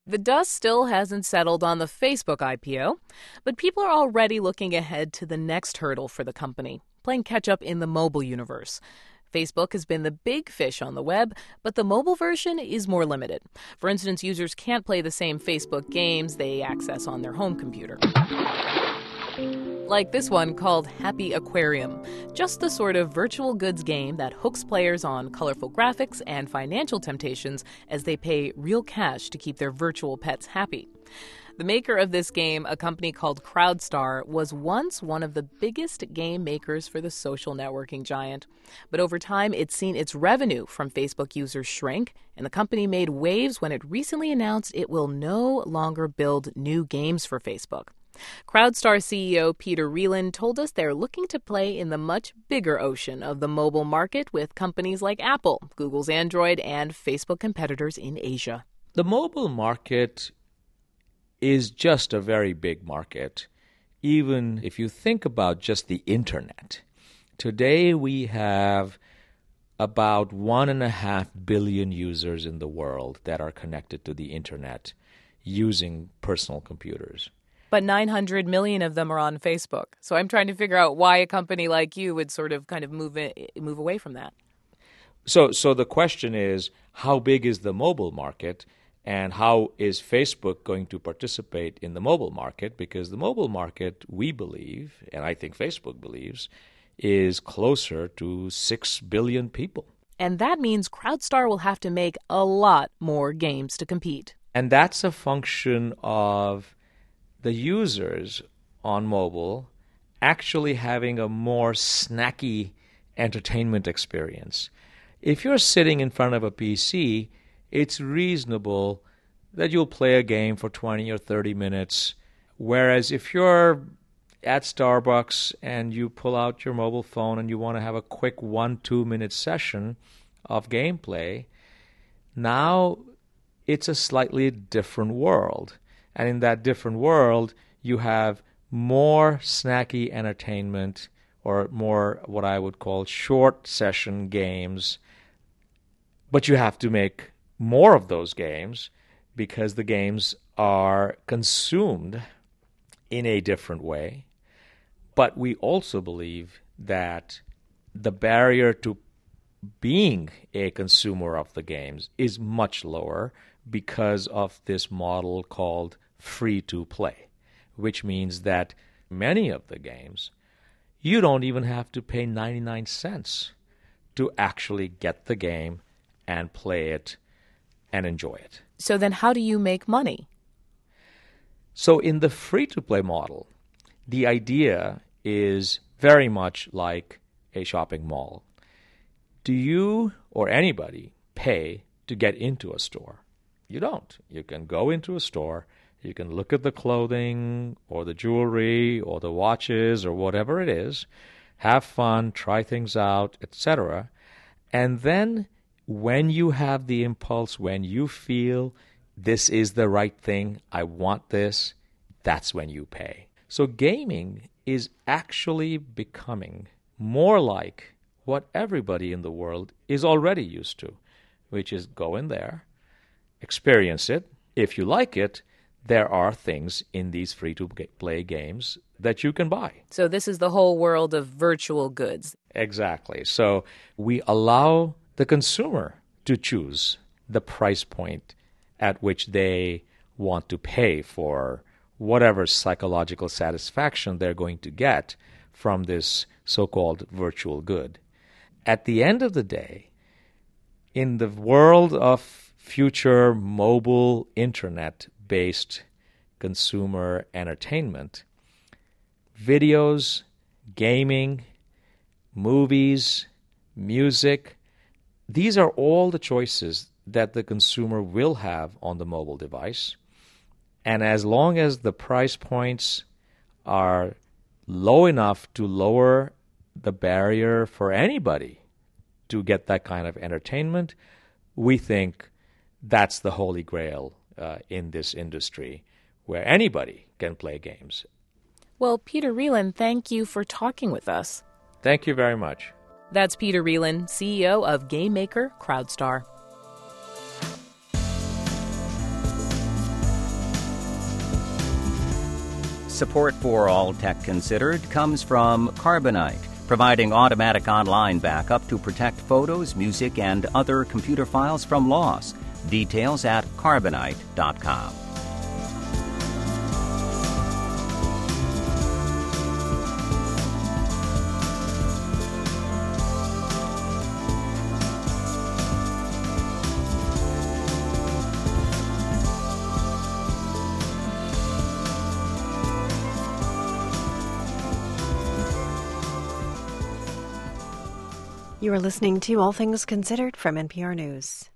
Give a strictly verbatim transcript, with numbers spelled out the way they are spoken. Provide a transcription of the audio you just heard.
The dust still hasn't settled on the Facebook I P O, but people are already looking ahead to the next hurdle for the company, playing catch-up in the mobile universe. Facebook has been the big fish on the web, but the mobile version is more limited. For instance, users can't play the same Facebook games they access on their home computer. Like this one called Happy Aquarium, just the sort of virtual goods game that hooks players on colorful graphics and financial temptations as they pay real cash to keep their virtual pets happy. The maker of this game, a company called Crowdstar, was once one of the biggest game makers for the social networking giant. But over time, it's seen its revenue from Facebook users shrink, and the company made waves when it recently announced it will no longer build new games for Facebook. Crowdstar C E O Peter Reland told us they're looking to play in the much bigger ocean of the mobile market with companies like Apple, Google's Android, and Facebook competitors in Asia. The mobile market is just a very big market, even if you think about just the internet. Today we have about one and a half billion users in the world that are connected to the internet using personal computers. But nine hundred million of them are on Facebook. So I'm trying to figure out why a company like you would sort of kind of move it, move away from that. So, so the question is, how big is the mobile market, and how is Facebook going to participate in the mobile market? Because the mobile market, we believe, and I think Facebook believes, is closer to six billion people. And that means Crowdstar will have to make a lot more games to compete. And that's a function of the users on mobile actually having a more snacky entertainment experience. If you're sitting in front of a P C, it's reasonable that you'll play a game for twenty or thirty minutes, whereas if you're at Starbucks and you pull out your mobile phone and you want to have a quick one, two minute session of gameplay, now it's a slightly different world. And in that different world, you have more snacky entertainment or more what I would call short session games. But you have to make more of those games because the games are consumed in a different way. But we also believe that the barrier to being a consumer of the games is much lower because of this model called free-to-play, which means that many of the games, you don't even have to pay ninety-nine cents to actually get the game and play it and enjoy it. So then how do you make money? So in the free-to-play model, the idea is very much like a shopping mall. Do you or anybody pay to get into a store? You don't. You can go into a store, you can look at the clothing or the jewelry or the watches or whatever it is, have fun, try things out, et cetera. And then when you have the impulse, when you feel this is the right thing, I want this, that's when you pay. So gaming is actually becoming more like what everybody in the world is already used to, which is go in there, experience it. If you like it, there are things in these free-to-play games that you can buy. So this is the whole world of virtual goods. Exactly. So we allow the consumer to choose the price point at which they want to pay for whatever psychological satisfaction they're going to get from this so-called virtual good. At the end of the day, in the world of future mobile internet-based consumer entertainment, videos, gaming, movies, music, these are all the choices that the consumer will have on the mobile device. And as long as the price points are low enough to lower the barrier for anybody to get that kind of entertainment, we think that's the holy grail uh, in this industry, where anybody can play games. Well, Peter Reland, thank you for talking with us. Thank you very much. That's Peter Reland, C E O of game maker Crowdstar. Support for All Tech Considered comes from Carbonite, providing automatic online backup to protect photos, music, and other computer files from loss. Details at carbonite dot com. You are listening to All Things Considered from N P R News.